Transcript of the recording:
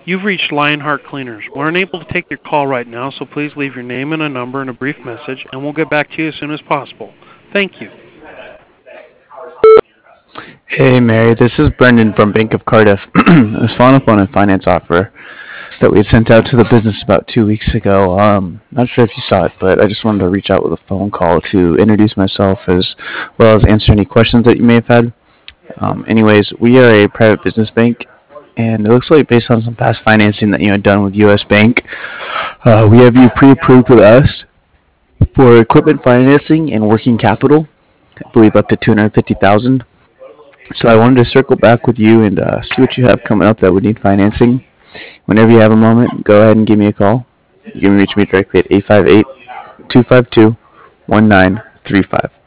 You've reached Lionheart Cleaners. We're unable to take your call right now, so please leave your name and a number and a brief message, and we'll get back to you as soon as possible. Thank you. Hey Mary, this is Brendan from Bank of Cardiff. I was following up on a finance offer that we had sent out to the business about 2 weeks ago. Not sure if you saw it, but I just wanted to reach out with a phone call to introduce myself as well as answer any questions that you may have had. Anyways, we are a private business bank, and it looks like based on some past financing that you had done with U.S. Bank, we have you pre-approved with us for equipment financing and working capital. I believe up to 250,000. So I wanted to circle back with you and see what you have coming up that would need financing. Whenever you have a moment, go ahead and give me a call. You can reach me directly at 858-252-1935.